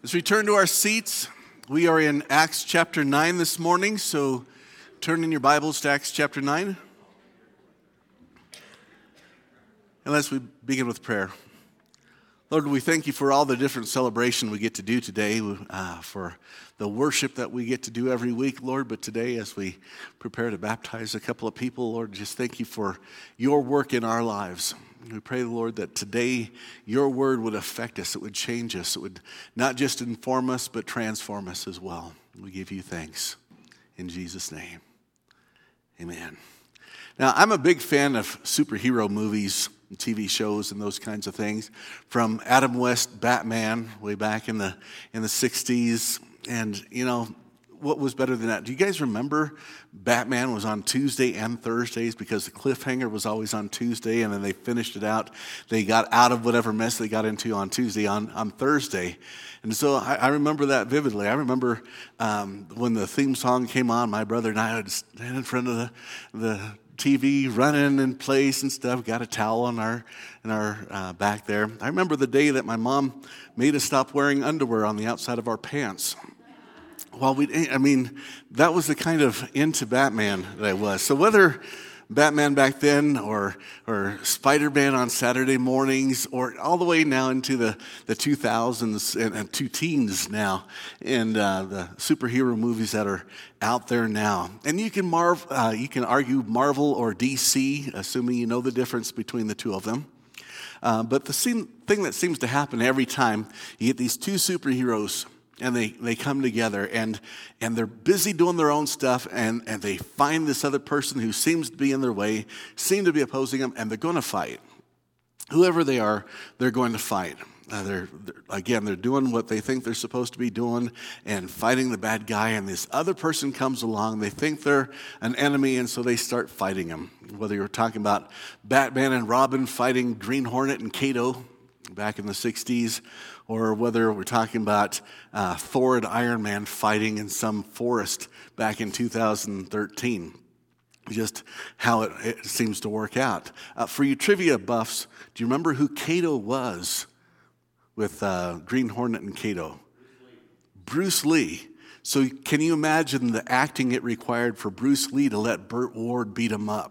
As we turn to our seats, we are in Acts chapter 9 this morning, so turn in your Bibles to Acts chapter 9. And let's begin with prayer. Lord, we thank you for all the different celebration we get to do today, for the worship that we get to do every week, Lord. But today, as we prepare to baptize a couple of people, Lord, just thank you for your work in our lives. We pray, Lord, that today your word would affect us. It would change us. It would not just inform us, but transform us as well. We give you thanks. In Jesus' name, amen. Now, I'm a big fan of superhero movies and TV shows and those kinds of things. From Adam West Batman way back in the 60s. And, you know, what was better than that? Do you guys remember Batman was on Tuesday and Thursdays because the cliffhanger was always on Tuesday, and then they finished it out. They got out of whatever mess they got into on Tuesday on Thursday. And so I remember that vividly. I remember when the theme song came on, my brother and I would stand in front of the TV running in place and stuff. Got a towel in our back there. I remember the day that my mom made us stop wearing underwear on the outside of our pants. Well, that was the kind of into Batman that I was. So whether Batman back then or Spider-Man on Saturday mornings or all the way now into the 2000s and two teens now and the superhero movies that are out there now. And you can argue Marvel or DC, assuming you know the difference between the two of them. But the thing that seems to happen every time you get these two superheroes and they come together and they're busy doing their own stuff and they find this other person who seems to be in their way, seem to be opposing them, and they're going to fight. Whoever they are, they're going to fight. They're doing what they think they're supposed to be doing and fighting the bad guy, and this other person comes along. They think they're an enemy, and so they start fighting him. Whether you're talking about Batman and Robin fighting Green Hornet and Kato back in the 60s, or whether we're talking about Thor and Iron Man fighting in some forest back in 2013. Just how it seems to work out. For you trivia buffs, do you remember who Kato was with Green Hornet and Kato? Bruce Lee. So can you imagine the acting it required for Bruce Lee to let Burt Ward beat him up?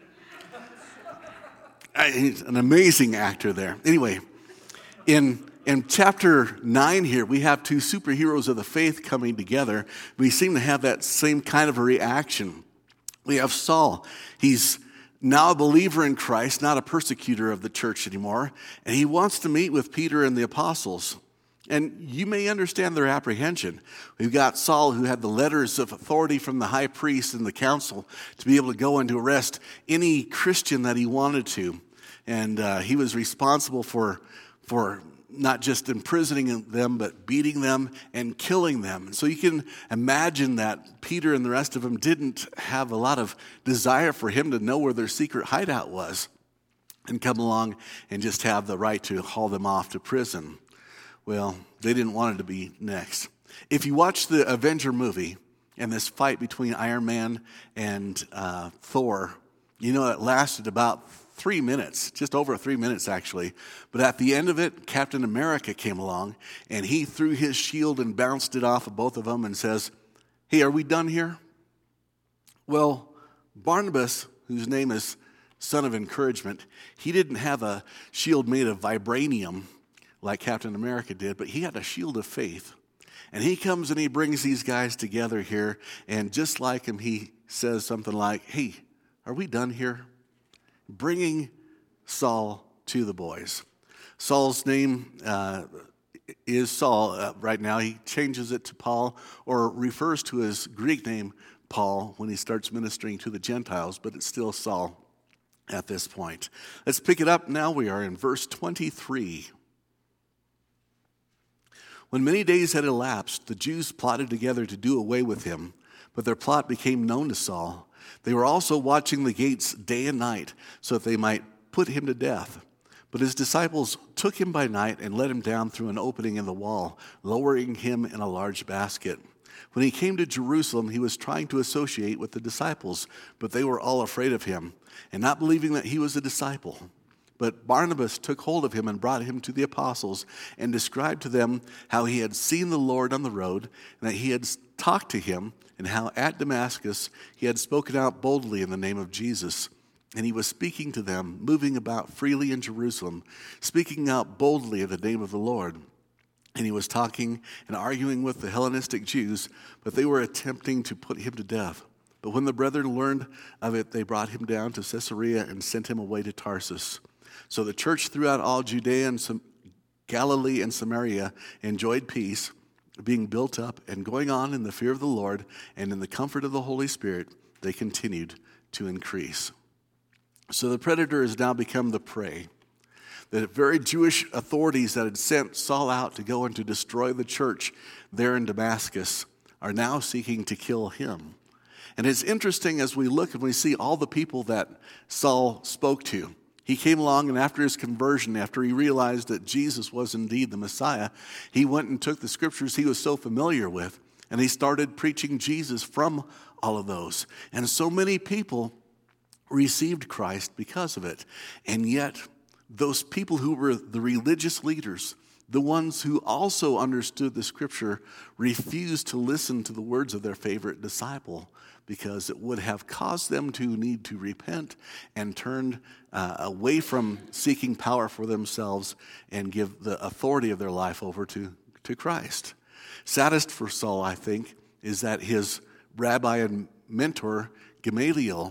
He's an amazing actor there. Anyway, in chapter 9 here, we have two superheroes of the faith coming together. We seem to have that same kind of a reaction. We have Saul. He's now a believer in Christ, not a persecutor of the church anymore. And he wants to meet with Peter and the apostles. And you may understand their apprehension. We've got Saul, who had the letters of authority from the high priest and the council to be able to go and to arrest any Christian that he wanted to. And he was responsible for not just imprisoning them, but beating them and killing them. So you can imagine that Peter and the rest of them didn't have a lot of desire for him to know where their secret hideout was and come along and just have the right to haul them off to prison. Well, they didn't want it to be next. If you watch the Avenger movie and this fight between Iron Man and Thor, you know it lasted about 3 minutes, just over 3 minutes actually. But at the end of it, Captain America came along and he threw his shield and bounced it off of both of them and says, "Hey, are we done here?" Well, Barnabas, whose name is Son of Encouragement, he didn't have a shield made of vibranium like Captain America did, but he had a shield of faith. And he comes and he brings these guys together here, and just like him, he says something like, "Hey, are we done here?" Bringing Saul to the boys. Saul's name is Saul right now. He changes it to Paul, or refers to his Greek name Paul when he starts ministering to the Gentiles, but it's still Saul at this point. Let's pick it up now. We are in verse 23. When many days had elapsed, the Jews plotted together to do away with him, but their plot became known to Saul. They were also watching the gates day and night so that they might put him to death. But his disciples took him by night and let him down through an opening in the wall, lowering him in a large basket. When he came to Jerusalem, he was trying to associate with the disciples, but they were all afraid of him, and not believing that he was a disciple. But Barnabas took hold of him and brought him to the apostles and described to them how he had seen the Lord on the road and that he had talked to him, and how at Damascus he had spoken out boldly in the name of Jesus. And he was speaking to them, moving about freely in Jerusalem, speaking out boldly in the name of the Lord. And he was talking and arguing with the Hellenistic Jews, but they were attempting to put him to death. But when the brethren learned of it, they brought him down to Caesarea and sent him away to Tarsus. So the church throughout all Judea and Galilee and Samaria enjoyed peace, being built up and going on in the fear of the Lord, and in the comfort of the Holy Spirit, they continued to increase. So the predator has now become the prey. The very Jewish authorities that had sent Saul out to go and to destroy the church there in Damascus are now seeking to kill him. And it's interesting as we look and we see all the people that Saul spoke to. He came along, and after his conversion, after he realized that Jesus was indeed the Messiah, he went and took the scriptures he was so familiar with, and he started preaching Jesus from all of those. And so many people received Christ because of it. And yet, those people who were the religious leaders, the ones who also understood the scripture, refused to listen to the words of their favorite disciple because it would have caused them to need to repent and turn away from seeking power for themselves and give the authority of their life over to Christ. Saddest for Saul, I think, is that his rabbi and mentor, Gamaliel,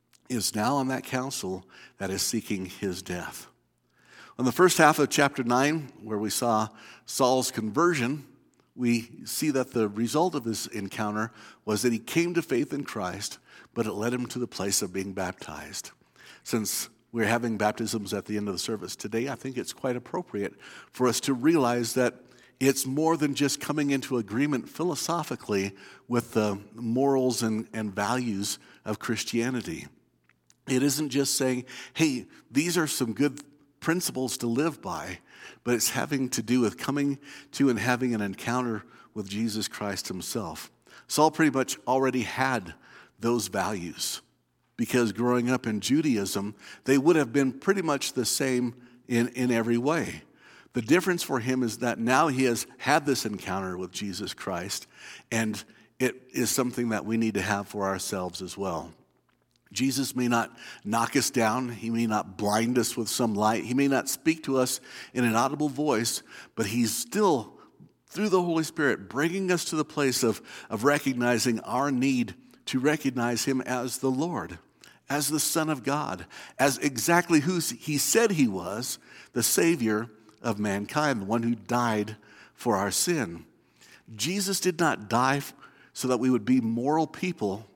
is now on that council that is seeking his death. On the first half of chapter 9, where we saw Saul's conversion, we see that the result of his encounter was that he came to faith in Christ, but it led him to the place of being baptized. Since we're having baptisms at the end of the service today, I think it's quite appropriate for us to realize that it's more than just coming into agreement philosophically with the morals and values of Christianity. It isn't just saying, hey, these are some good principles to live by, but it's having to do with coming to and having an encounter with Jesus Christ himself. Saul pretty much already had those values because growing up in Judaism, they would have been pretty much the same in every way. The difference for him is that now he has had this encounter with Jesus Christ, and it is something that we need to have for ourselves as well. Jesus may not knock us down. He may not blind us with some light. He may not speak to us in an audible voice, but he's still, through the Holy Spirit, bringing us to the place of recognizing our need to recognize him as the Lord, as the Son of God, as exactly who he said he was, the Savior of mankind, the one who died for our sin. Jesus did not die so that we would be moral people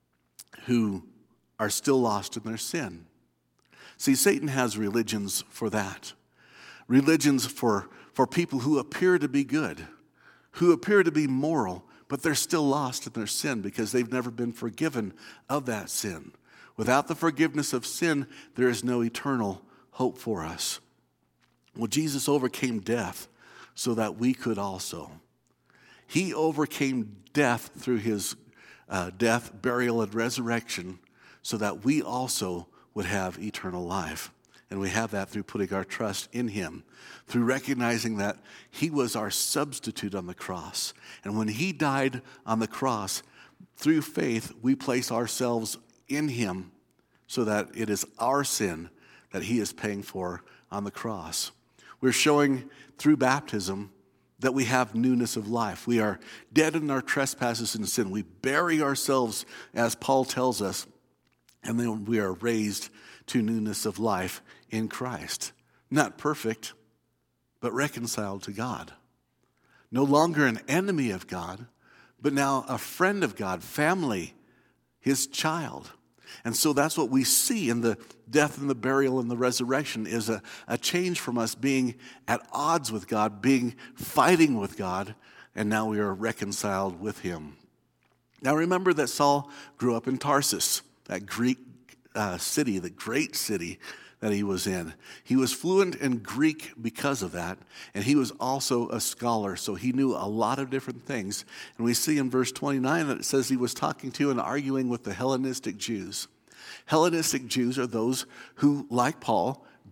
who are still lost in their sin. See, Satan has religions for that. Religions for people who appear to be good, who appear to be moral, but they're still lost in their sin because they've never been forgiven of that sin. Without the forgiveness of sin, there is no eternal hope for us. Well, Jesus overcame death so that we could also. He overcame death through his death, burial, and resurrection so that we also would have eternal life. And we have that through putting our trust in him, through recognizing that he was our substitute on the cross. And when he died on the cross, through faith, we place ourselves in him so that it is our sin that he is paying for on the cross. We're showing through baptism that we have newness of life. We are dead in our trespasses and sin. We bury ourselves, as Paul tells us, and then we are raised to newness of life in Christ. Not perfect, but reconciled to God. No longer an enemy of God, but now a friend of God, family, his child. And so that's what we see in the death and the burial and the resurrection is a change from us being at odds with God, fighting with God, and now we are reconciled with him. Now remember that Saul grew up in Tarsus, that Greek city, the great city that he was in. He was fluent in Greek because of that, and he was also a scholar, so he knew a lot of different things. And we see in verse 29 that it says he was talking to and arguing with the Hellenistic Jews. Hellenistic Jews are those who, like Paul,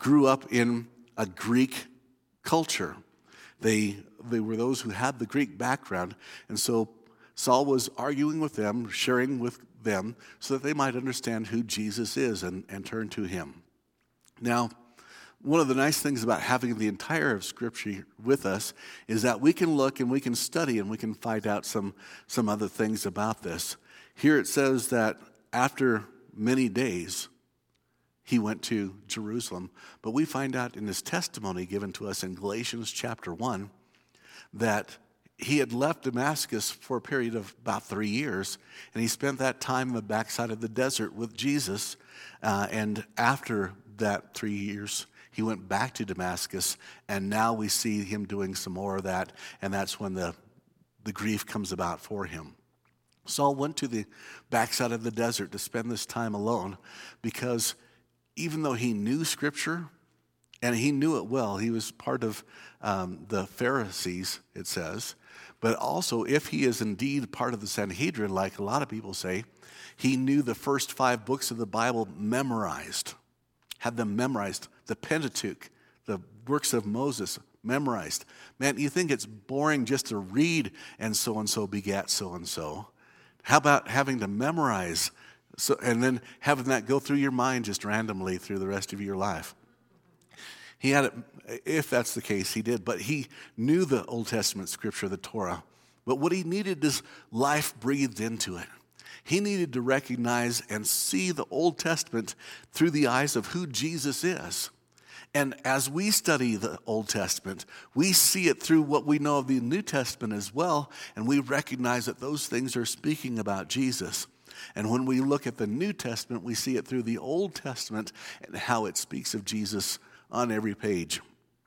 grew up in a Greek culture. They were those who had the Greek background, and so Saul was arguing with them, sharing with them, so that they might understand who Jesus is and turn to him. Now, one of the nice things about having the entire of Scripture with us is that we can look and we can study and we can find out some other things about this. Here it says that after many days, he went to Jerusalem. But we find out in his testimony given to us in Galatians chapter 1 that he had left Damascus for a period of about 3 years, and he spent that time in the backside of the desert with Jesus. And after that 3 years, he went back to Damascus, and now we see him doing some more of that, and that's when the grief comes about for him. Saul went to the backside of the desert to spend this time alone because even though he knew Scripture, and he knew it well, he was part of the Pharisees, it says, but also if he is indeed part of the Sanhedrin, like a lot of people say, he knew the first 5 books of the Bible memorized, had them memorized, the Pentateuch, the works of Moses memorized. Man, you think it's boring just to read and so begat so-and-so. How about having to memorize and then having that go through your mind just randomly through the rest of your life? He had it, if that's the case, he did. But he knew the Old Testament Scripture, the Torah. But what he needed is life breathed into it. He needed to recognize and see the Old Testament through the eyes of who Jesus is. And as we study the Old Testament, we see it through what we know of the New Testament as well, and we recognize that those things are speaking about Jesus. And when we look at the New Testament, we see it through the Old Testament and how it speaks of Jesus on every page.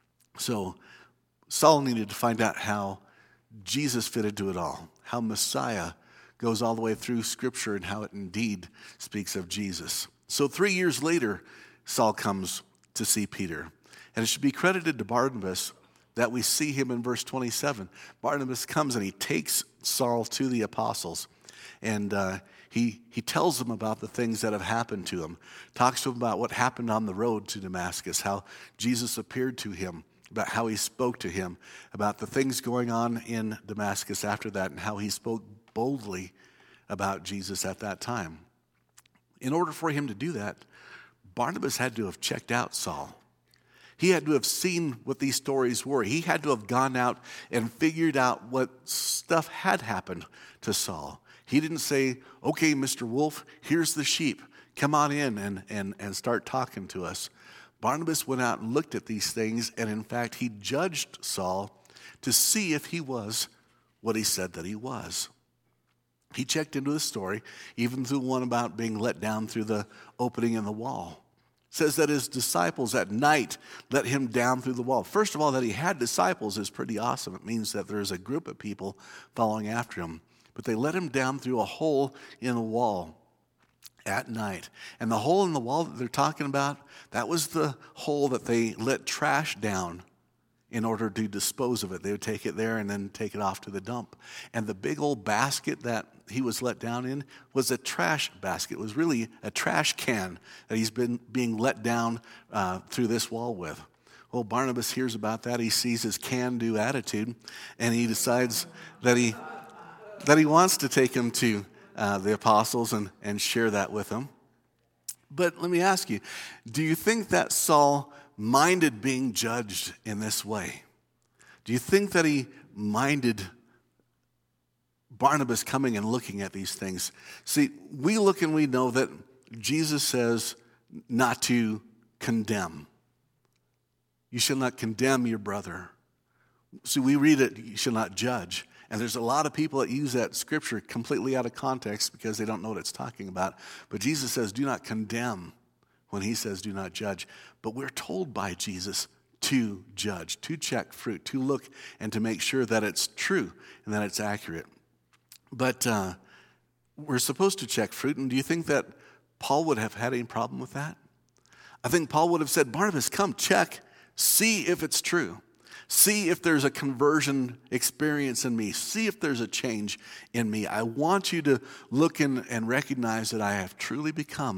So Saul needed to find out how Jesus fit into it all, how Messiah goes all the way through Scripture and how it indeed speaks of Jesus. So 3 years later, Saul comes to see Peter. And it should be credited to Barnabas that we see him in verse 27. Barnabas comes and he takes Saul to the apostles. And he tells them about the things that have happened to him. Talks to them about what happened on the road to Damascus, how Jesus appeared to him, about how he spoke to him, about the things going on in Damascus after that, and how he spoke boldly about Jesus at that time. In order for him to do that, Barnabas had to have checked out Saul. He had to have seen what these stories were. He had to have gone out and figured out what stuff had happened to Saul. He didn't say, okay, Mr. Wolf, here's the sheep. Come on in and start talking to us. Barnabas went out and looked at these things, and in fact, he judged Saul to see if he was what he said that he was. He checked into the story, even through one about being let down through the opening in the wall. It says that his disciples at night let him down through the wall. First of all, that he had disciples is pretty awesome. It means that there's a group of people following after him. But they let him down through a hole in the wall at night. And the hole in the wall that they're talking about, that was the hole that they let trash down in order to dispose of it. They would take it there and then take it off to the dump. And the big old basket that he was let down in was a trash basket. It was really a trash can that he's been being let down through this wall with. Well, Barnabas hears about that. He sees his can-do attitude, and he decides that he wants to take him to the apostles and share that with them. But let me ask you, do you think that Saul minded being judged in this way? Do you think that he minded Barnabas coming and looking at these things? See, we look and we know that Jesus says not to condemn. You shall not condemn your brother. See, we read it, you shall not judge. And there's a lot of people that use that scripture completely out of context because they don't know what it's talking about. But Jesus says, do not condemn when he says, do not judge. But we're told by Jesus to judge, to check fruit, to look and to make sure that it's true and that it's accurate. But we're supposed to check fruit. And do you think that Paul would have had any problem with that? I think Paul would have said, Barnabas, come check, see if it's true. See if there's a conversion experience in me. See if there's a change in me. I want you to look in and recognize that I have truly become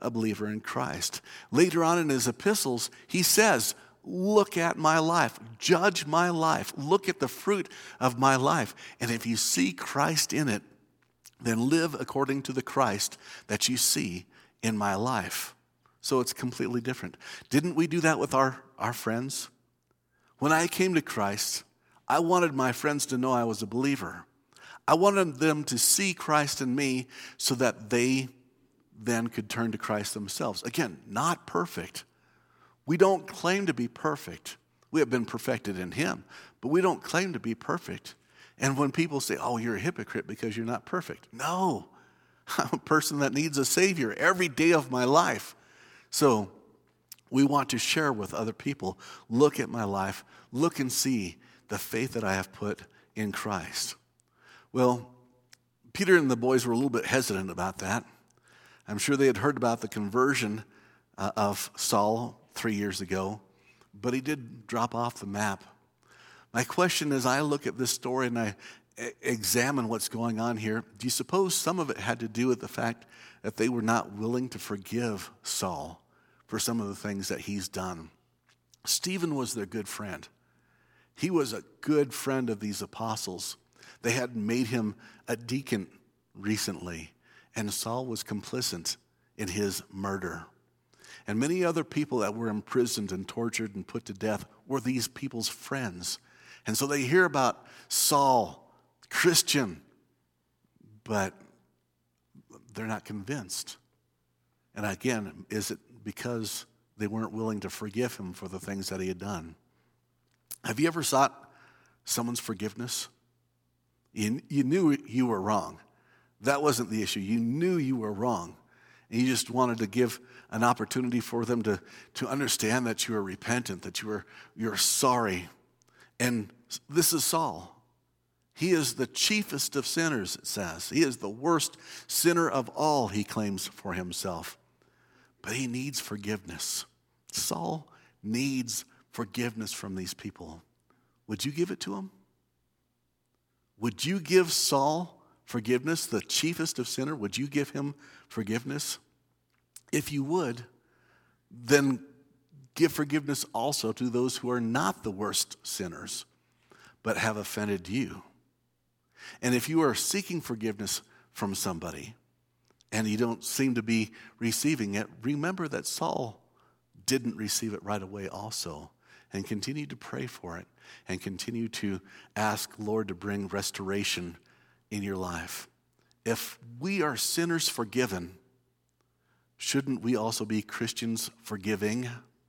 a believer in Christ. Later on in his epistles, he says, look at my life, judge my life, look at the fruit of my life. And if you see Christ in it, then live according to the Christ that you see in my life. So it's completely different. Didn't we do that with our friends? When I came to Christ, I wanted my friends to know I was a believer. I wanted them to see Christ in me so that they then could turn to Christ themselves. Again, not perfect. We don't claim to be perfect. We have been perfected in him, but we don't claim to be perfect. And when people say, oh, you're a hypocrite because you're not perfect. No, I'm a person that needs a Savior every day of my life. So we want to share with other people. Look at my life. Look and see the faith that I have put in Christ. Well, Peter and the boys were a little bit hesitant about that. I'm sure they had heard about the conversion of Saul 3 years ago, but he did drop off the map. My question is, I look at this story and I examine what's going on here. Do you suppose some of it had to do with the fact that they were not willing to forgive Saul for some of the things that he's done? Stephen was their good friend. He was a good friend of these apostles. They had made him a deacon recently, and Saul was complicit in his murder. And many other people that were imprisoned and tortured and put to death were these people's friends. And so they hear about Saul, Christian, but they're not convinced. And again, is it because they weren't willing to forgive him for the things that he had done? Have you ever sought someone's forgiveness? You knew you were wrong. That wasn't the issue. You knew you were wrong. And you just wanted to give an opportunity for them to understand that you were repentant, that you're sorry. And this is Saul. He is the chiefest of sinners, it says. He is the worst sinner of all, he claims for himself. But he needs forgiveness. Saul needs forgiveness from these people. Would you give it to him? Would you give Saul forgiveness, the chiefest of sinners? Would you give him forgiveness? If you would, then give forgiveness also to those who are not the worst sinners, but have offended you. And if you are seeking forgiveness from somebody and you don't seem to be receiving it, remember that Saul didn't receive it right away also, and continue to pray for it and continue to ask Lord to bring restoration in your life. If we are sinners forgiven, shouldn't we also be Christians forgiving?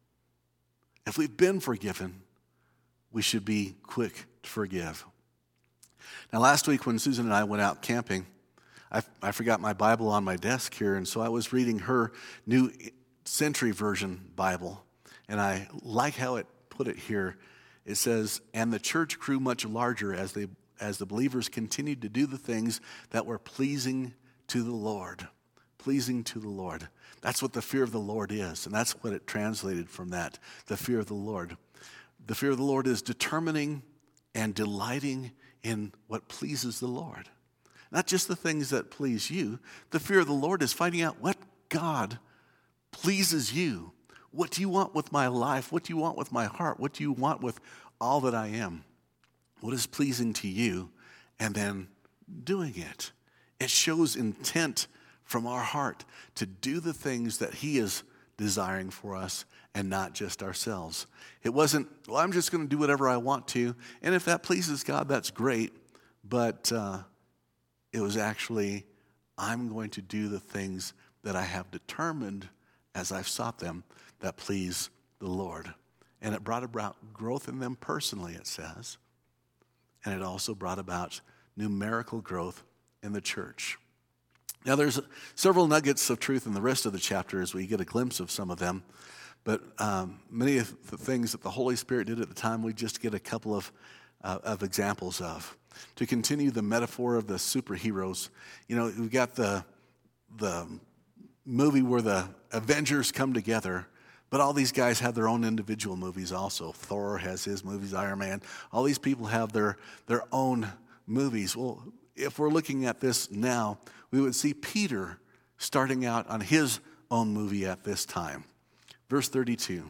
If we've been forgiven, we should be quick to forgive. Now, last week when Susan and I went out camping, I forgot my Bible on my desk here, and so I was reading her New Century Version Bible, and I like how it put it here. It says, and the church grew much larger as the believers continued to do the things that were pleasing to the Lord. Pleasing to the Lord. That's what the fear of the Lord is, and that's what it translated from that, the fear of the Lord. The fear of the Lord is determining and delighting in what pleases the Lord. Not just the things that please you. The fear of the Lord is finding out what God pleases you. What do you want with my life? What do you want with my heart? What do you want with all that I am? What is pleasing to you? And then doing it. It shows intent from our heart to do the things that he is desiring for us and not just ourselves. It wasn't, well, I'm just going to do whatever I want to. And if that pleases God, that's great. But it was actually, I'm going to do the things that I have determined as I've sought them that please the Lord. And it brought about growth in them personally, it says. And it also brought about numerical growth in the church. Now, there's several nuggets of truth in the rest of the chapter as we get a glimpse of some of them. But many of the things that the Holy Spirit did at the time, we just get a couple of examples of. To continue the metaphor of the superheroes, you know, we've got the movie where the Avengers come together, but all these guys have their own individual movies also. Thor has his movies, Iron Man. All these people have their own movies. Well, if we're looking at this now, we would see Peter starting out on his own movie at this time. Verse 32.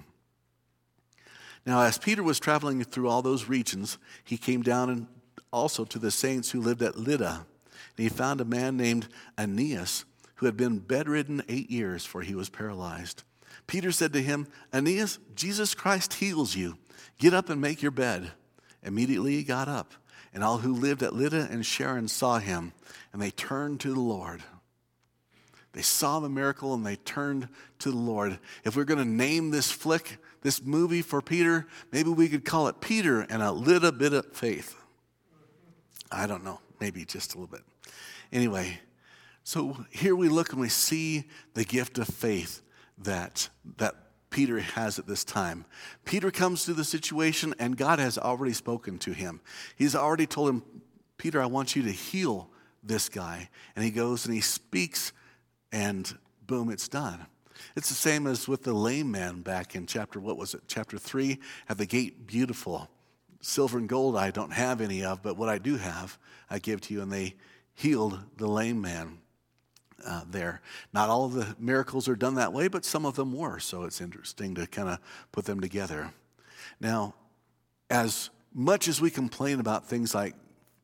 Now, as Peter was traveling through all those regions, he came down and also to the saints who lived at Lydda. And he found a man named Aeneas who had been bedridden 8 years, for he was paralyzed. Peter said to him, Aeneas, Jesus Christ heals you. Get up and make your bed. Immediately he got up, and all who lived at Lydda and Sharon saw him, and they turned to the Lord. They saw the miracle, and they turned to the Lord. If we're going to name this movie for Peter, maybe we could call it Peter and a little bit of faith. I don't know, maybe just a little bit. Anyway, so here we look and we see the gift of faith that Peter has at this time. Peter comes to the situation, and God has already spoken to him. He's already told him, Peter, I want you to heal this guy. And he goes and he speaks, and boom, it's done. It's the same as with the lame man back in chapter 3, at the gate beautiful. Silver and gold I don't have any of, but what I do have, I give to you. And they healed the lame man there. Not all of the miracles are done that way, but some of them were. So it's interesting to kind of put them together. Now, as much as we complain about things like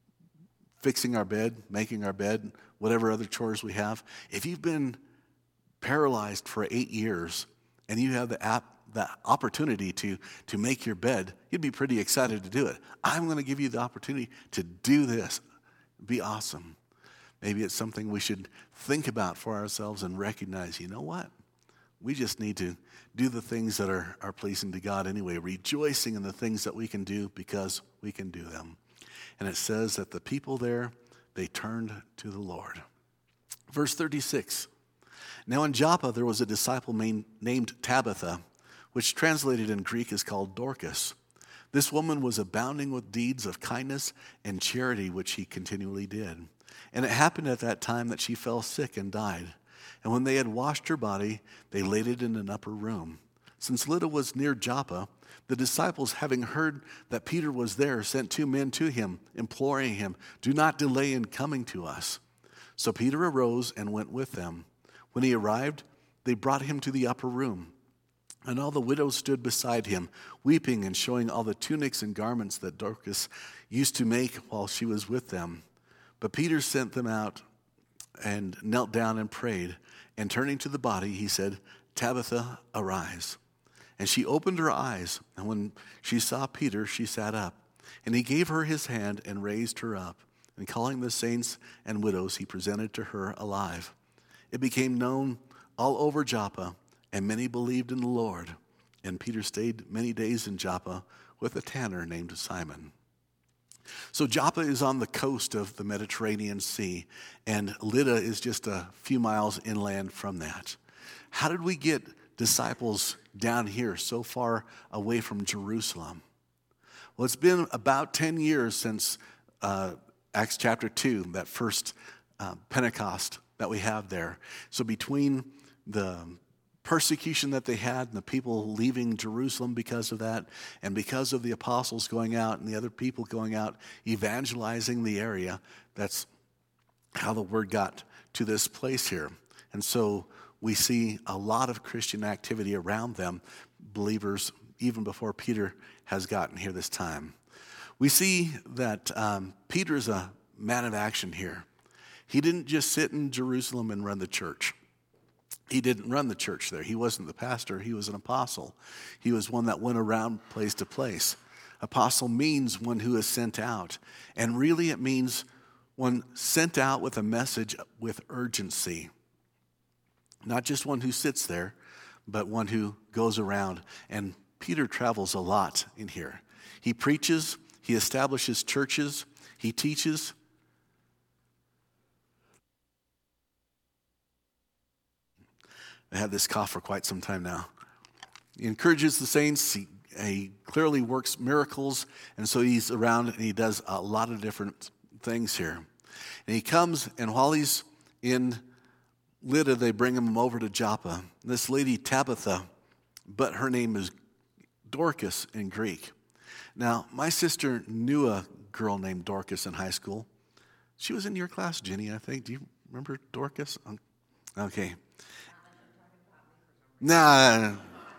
fixing our bed, making our bed, whatever other chores we have, if you've been paralyzed for 8 years and you have the opportunity to make your bed, you'd be pretty excited to do it. I'm going to give you the opportunity to do this. It'd be awesome. Maybe it's something we should think about for ourselves and recognize, you know what? We just need to do the things that are pleasing to God anyway, rejoicing in the things that we can do because we can do them. And it says that the people there, they turned to the Lord. Verse 36. Now in Joppa there was a disciple named Tabitha, which translated in Greek is called Dorcas. This woman was abounding with deeds of kindness and charity, which she continually did. And it happened at that time that she fell sick and died. And when they had washed her body, they laid it in an upper room. Since Lydda was near Joppa, the disciples, having heard that Peter was there, sent 2 men to him, imploring him, do not delay in coming to us. So Peter arose and went with them. When he arrived, they brought him to the upper room. And all the widows stood beside him, weeping and showing all the tunics and garments that Dorcas used to make while she was with them. But Peter sent them out and knelt down and prayed. And turning to the body, he said, Tabitha, arise. And she opened her eyes, and when she saw Peter, she sat up. And he gave her his hand and raised her up. And calling the saints and widows, he presented to her alive. It became known all over Joppa, and many believed in the Lord. And Peter stayed many days in Joppa with a tanner named Simon. So Joppa is on the coast of the Mediterranean Sea, and Lydda is just a few miles inland from that. How did we get disciples down here so far away from Jerusalem? Well, it's been about 10 years since Acts chapter 2, that first Pentecost that we have there. So between the persecution that they had and the people leaving Jerusalem because of that, and because of the apostles going out and the other people going out evangelizing the area, that's how the word got to this place here. And so we see a lot of Christian activity around them, believers, even before Peter has gotten here this time. We see that Peter's a man of action here. He didn't just sit in Jerusalem and run the church. He didn't run the church there. He wasn't the pastor. He was an apostle. He was one that went around place to place. Apostle means one who is sent out. And really it means one sent out with a message with urgency. Not just one who sits there, but one who goes around. And Peter travels a lot in here. He preaches, he establishes churches, he teaches. I had this cough for quite some time now. He encourages the saints. He clearly works miracles, and so he's around and he does a lot of different things here. And he comes, and while he's in Lydda, they bring him over to Joppa. This lady Tabitha, but her name is Dorcas in Greek. Now, my sister knew a girl named Dorcas in high school. She was in your class, Jenny, I think. Do you remember Dorcas? Okay. Nah.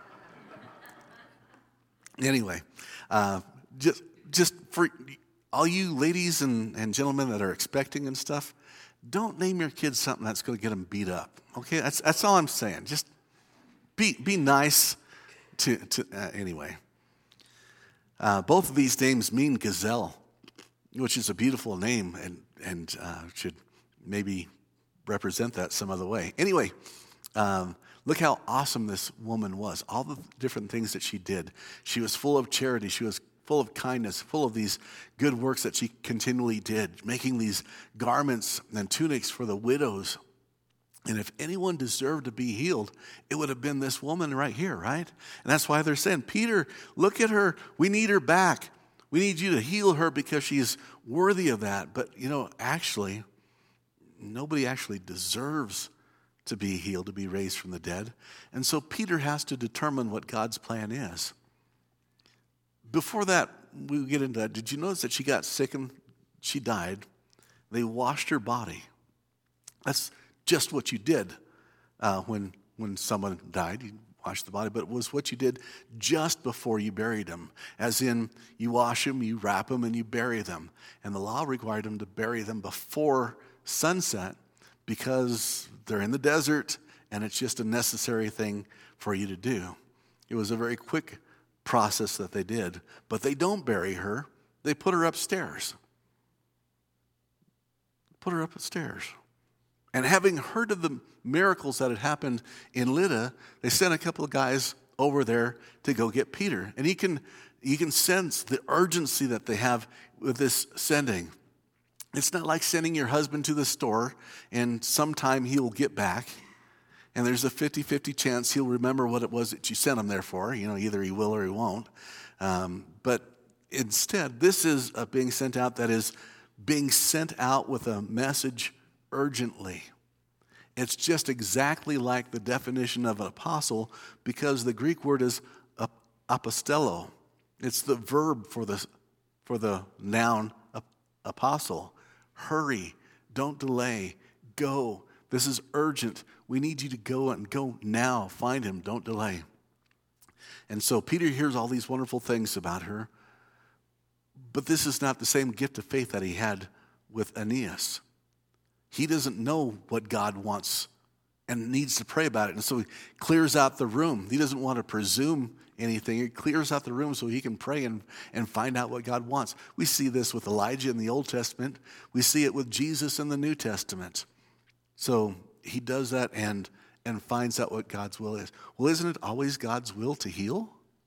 Anyway, just for all you ladies and gentlemen that are expecting and stuff, don't name your kids something that's going to get them beat up. Okay, that's all I'm saying. Just be nice to anyway. Both of these names mean gazelle, which is a beautiful name and should maybe represent that some other way. Anyway, look how awesome this woman was. All the different things that she did. She was full of charity. She was full of kindness, full of these good works that she continually did, making these garments and tunics for the widows. And if anyone deserved to be healed, it would have been this woman right here, right? And that's why they're saying, Peter, look at her. We need her back. We need you to heal her because she's worthy of that. But, actually, nobody actually deserves to be healed, to be raised from the dead. And so Peter has to determine what God's plan is. Before that, we get into that. Did you notice that she got sick and she died? They washed her body. That's just what you did when someone died. You washed the body, but it was what you did just before you buried them. As in, you wash them, you wrap them, and you bury them. And the law required them to bury them before sunset because they're in the desert, and it's just a necessary thing for you to do. It was a very quick process that they did, but they don't bury her. They put her upstairs. Put her upstairs. And having heard of the miracles that had happened in Lydda, they sent a couple of guys over there to go get Peter. And you can sense the urgency that they have with this sending. It's not like sending your husband to the store and sometime he'll get back. And there's a 50-50 chance he'll remember what it was that you sent him there for. Either he will or he won't. But instead, this is being sent out that is being sent out with a message urgently. It's just exactly like the definition of an apostle because the Greek word is apostello. It's the verb for the noun apostle. Hurry, don't delay, go. This is urgent. We need you to go and go now. Find him, don't delay. And so Peter hears all these wonderful things about her, but this is not the same gift of faith that he had with Aeneas. He doesn't know what God wants and needs to pray about it. And so he clears out the room. He doesn't want to presume anything. He clears out the room so he can pray and find out what God wants. We see this with Elijah in the Old Testament. We see it with Jesus in the New Testament. So he does that and finds out what God's will is. Well, isn't it always God's will to heal?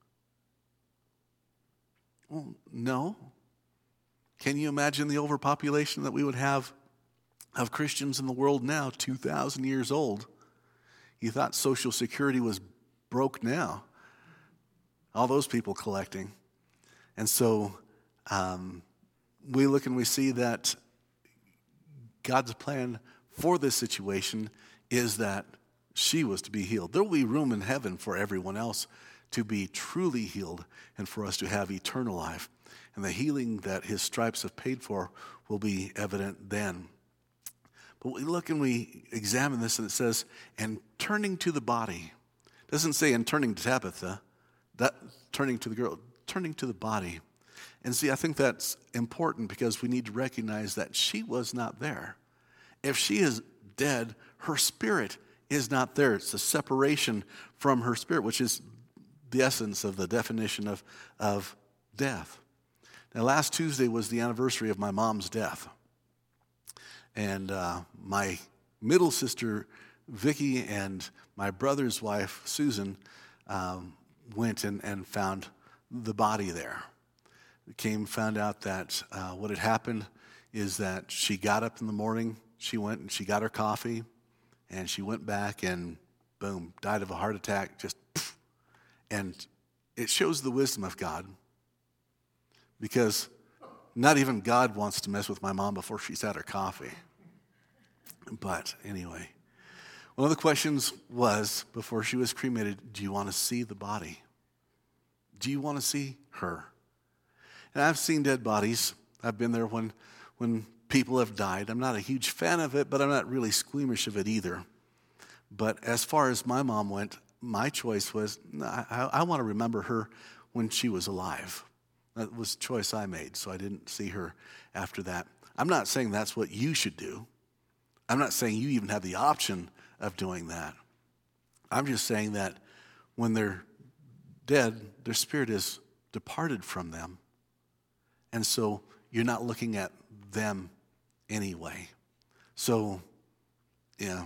Well, no. Can you imagine the overpopulation that we would have of Christians in the world now, 2,000 years old? You thought Social Security was broke now. All those people collecting. And so we look and we see that God's plan for this situation is that she was to be healed. There will be room in heaven for everyone else to be truly healed and for us to have eternal life. And the healing that his stripes have paid for will be evident then. But we look and we examine this and it says, and turning to the body. It doesn't say, and turning to Tabitha, that turning to the girl, turning to the body. And see, I think that's important because we need to recognize that she was not there. If she is dead, her spirit is not there. It's a separation from her spirit, which is the essence of the definition of death. Now, last Tuesday was the anniversary of my mom's death. And my middle sister, Vicky, and my brother's wife, Susan, went and found the body there. Found out that what had happened is that she got up in the morning, she went and she got her coffee, and she went back and boom, died of a heart attack, just poof. And it shows the wisdom of God because not even God wants to mess with my mom before she's had her coffee. But anyway, one of the questions was, before she was cremated, do you want to see the body? Do you want to see her? And I've seen dead bodies. I've been there when people have died. I'm not a huge fan of it, but I'm not really squeamish of it either. But as far as my mom went, my choice was, no, I want to remember her when she was alive. That was a choice I made, so I didn't see her after that. I'm not saying that's what you should do. I'm not saying you even have the option of doing that. I'm just saying that when they're dead, their spirit is departed from them. And so you're not looking at them anyway. So, yeah,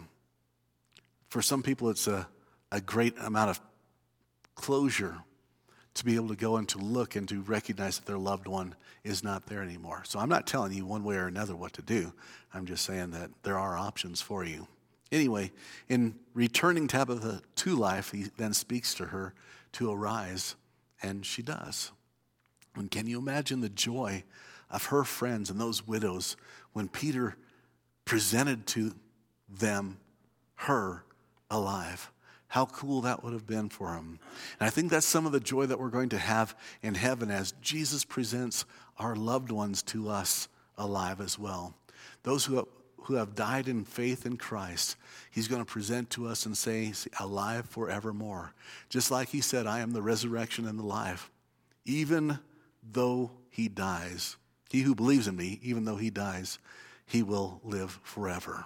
for some people it's a great amount of closure to be able to go and to look and to recognize that their loved one is not there anymore. So I'm not telling you one way or another what to do. I'm just saying that there are options for you. Anyway, in returning Tabitha to life, he then speaks to her to arise, and she does. And can you imagine the joy of her friends and those widows when Peter presented to them her alive? How cool that would have been for him. And I think that's some of the joy that we're going to have in heaven as Jesus presents our loved ones to us alive as well. Those who have died in faith in Christ, he's going to present to us and say, alive forevermore. Just like he said, I am the resurrection and the life. Even though he dies, he who believes in me, even though he dies, he will live forever.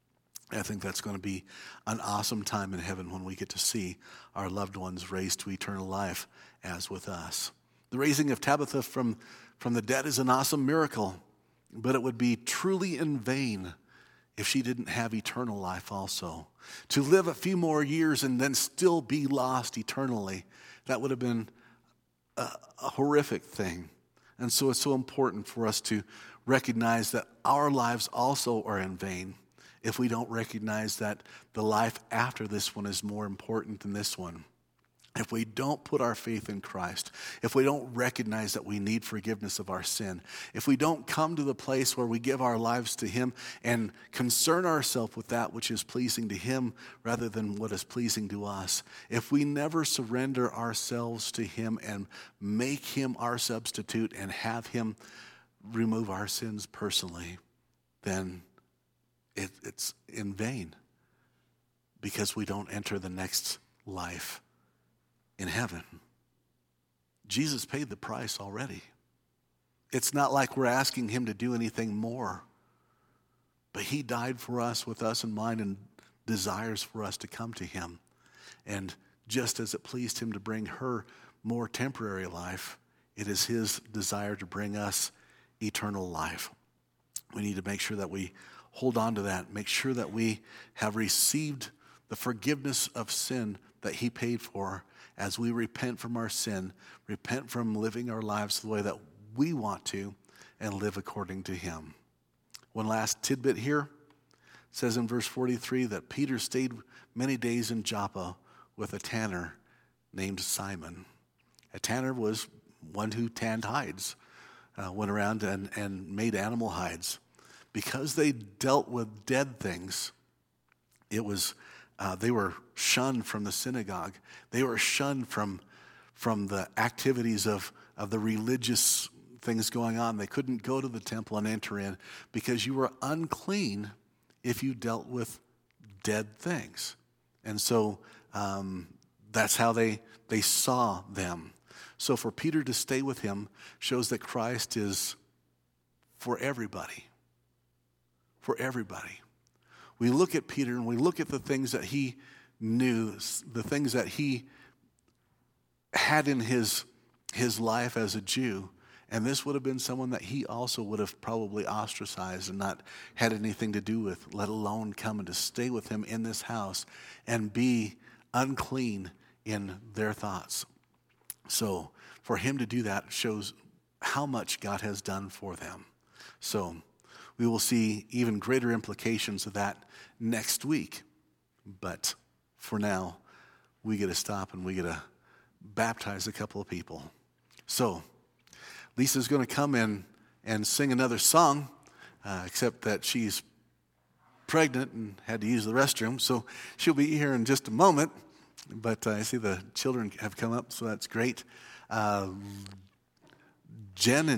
I think that's going to be an awesome time in heaven when we get to see our loved ones raised to eternal life as with us. The raising of Tabitha from the dead is an awesome miracle, but it would be truly in vain if she didn't have eternal life also. To live a few more years and then still be lost eternally, that would have been a horrific thing. And so it's so important for us to recognize that our lives also are in vain if we don't recognize that the life after this one is more important than this one. If we don't put our faith in Christ, if we don't recognize that we need forgiveness of our sin, if we don't come to the place where we give our lives to him and concern ourselves with that which is pleasing to him rather than what is pleasing to us, if we never surrender ourselves to him and make him our substitute and have him remove our sins personally, then it's in vain because we don't enter the next life in heaven. Jesus paid the price already. It's not like we're asking him to do anything more, but he died for us with us in mind and desires for us to come to him. And just as it pleased him to bring her more temporary life, it is his desire to bring us eternal life. We need to make sure that we hold on to that. Make sure that we have received the forgiveness of sin that he paid for as we repent from our sin, repent from living our lives the way that we want to, and live according to him. One last tidbit here. It says in verse 43 that Peter stayed many days in Joppa with a tanner named Simon. A tanner was one who tanned hides, went around and made animal hides. Because they dealt with dead things, it was they were shunned from the synagogue. They were shunned from the activities of the religious things going on. They couldn't go to the temple and enter in because you were unclean if you dealt with dead things. And so that's how they saw them. So for Peter to stay with him shows that Christ is for everybody. For everybody. We look at Peter and we look at the things that he knew, the things that he had in his life as a Jew, and this would have been someone that he also would have probably ostracized and not had anything to do with, let alone come and to stay with him in this house and be unclean in their thoughts. So for him to do that shows how much God has done for them. So we will see even greater implications of that next week. But for now, we get to stop and we get to baptize a couple of people. So Lisa's going to come in and sing another song, except that she's pregnant and had to use the restroom. So she'll be here in just a moment. But I see the children have come up, so that's great. Jen and